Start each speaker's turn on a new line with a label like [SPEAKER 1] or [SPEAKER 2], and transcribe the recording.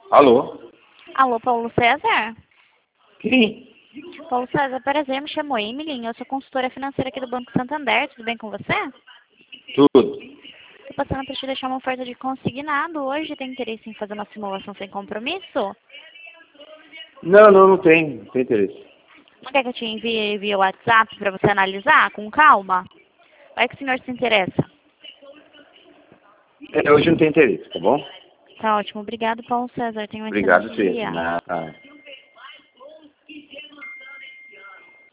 [SPEAKER 1] Alô?
[SPEAKER 2] Alô, Paulo César?
[SPEAKER 1] Quem?
[SPEAKER 2] Paulo César, prazer, me chamo Emily, eu sou consultora financeira aqui do Banco Santander, tudo bem com você?
[SPEAKER 1] Tudo.
[SPEAKER 2] Tô passando para te deixar uma oferta de consignado hoje, tem interesse em fazer uma simulação sem compromisso?
[SPEAKER 1] Não tem. Não tem interesse.
[SPEAKER 2] Não quer que eu te envie via WhatsApp para você analisar com calma? Vai que o senhor se interessa.
[SPEAKER 1] Hoje não tem interesse, tá bom?
[SPEAKER 2] Tá ótimo, obrigado, Paulo César, tenha um
[SPEAKER 1] Obrigado,
[SPEAKER 2] excelente
[SPEAKER 1] Cê.
[SPEAKER 2] dia.